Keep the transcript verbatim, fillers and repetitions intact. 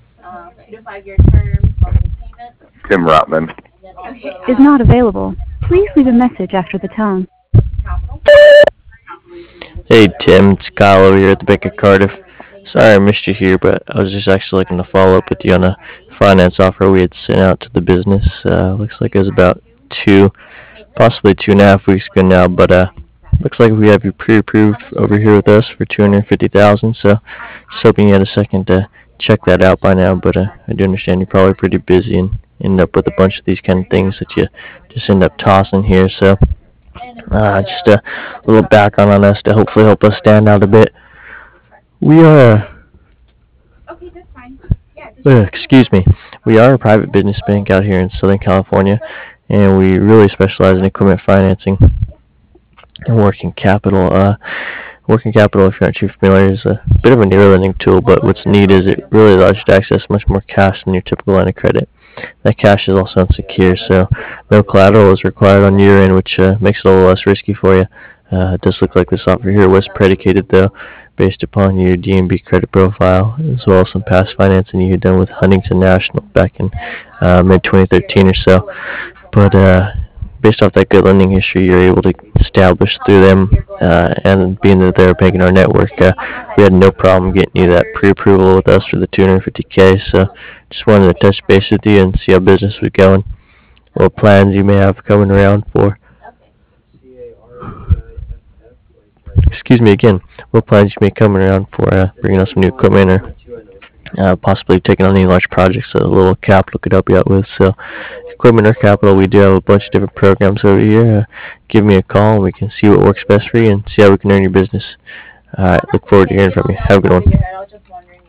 Tim Rotman. Is not available. Please leave a message after the tone. Hey Tim, it's Kyle over here at the Bank of Cardiff. Sorry I missed you here, but I was just actually looking to follow up with you on a finance offer we had sent out to the business. Uh, looks like it was about two, possibly two and a half weeks ago now, but uh, looks like we have you pre-approved over here with us for two hundred fifty thousand. So just hoping you had a second to check that out by now. But uh, I do understand you're probably pretty busy and end up with a bunch of these kind of things that you just end up tossing here. So uh, just a little background on us to hopefully help us stand out a bit. We are, uh, excuse me, we are a private business bank out here in Southern California, and we really specialize in equipment financing and working capital. Uh, working capital, if you're not too familiar, is a bit of a near lending tool, but what's neat is it really allows you to access much more cash than your typical line of credit. That cash is also unsecured, so no collateral is required on your end, which uh, makes it a little less risky for you. Uh, it does look like this offer here was predicated, though, based upon your D N B credit profile, as well as some past financing you had done with Huntington National back in uh, mid twenty thirteen or so. But uh, based off that good lending history you're able to establish through them, uh, and being that they're a bank in our network, uh, we had no problem getting you that pre-approval with us for the two hundred fifty K. So just wanted to touch base with you and see how business was going, what plans you may have coming around for. Excuse me again. What plans you may coming around for uh, bringing us some new equipment or uh, possibly taking on any large projects that a little capital could help you out with. So, equipment or capital, we do have a bunch of different programs over here. Uh, give me a call and we can see what works best for you and see how we can earn your business. All right, look forward to hearing from you. Have a good one.